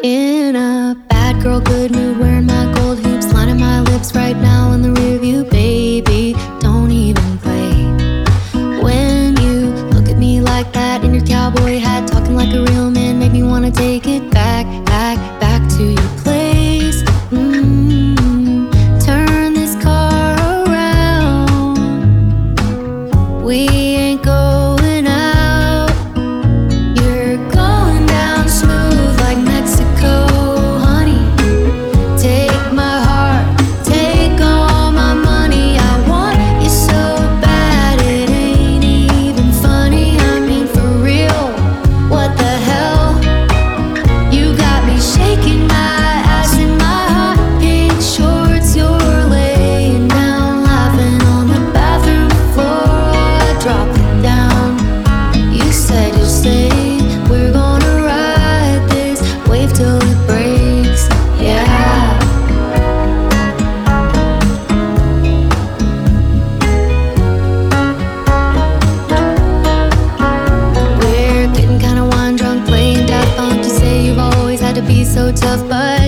In a bad girl, good mood, wearing my gold hoops, lining my lips right now in the rear view. Baby, don't even play. When you look at me like that in your cowboy hat, talking like a real man, make me wanna take it back, back to your place. Turn this car around. We ain't going out. You're going down smooth like Mexico, honey. Take my heart, take all my money. I want you so bad it ain't even funny. I mean for real, what the hell? You got me shaking my ass in my hot pink shorts. You're laying down, laughing on the bathroom floor. I drop it down. You said you'll stay. We're gonna ride this wave till it breaks. Yeah. We're getting kinda wine drunk, playing Daft Punk. You say you've always had to be so tough, but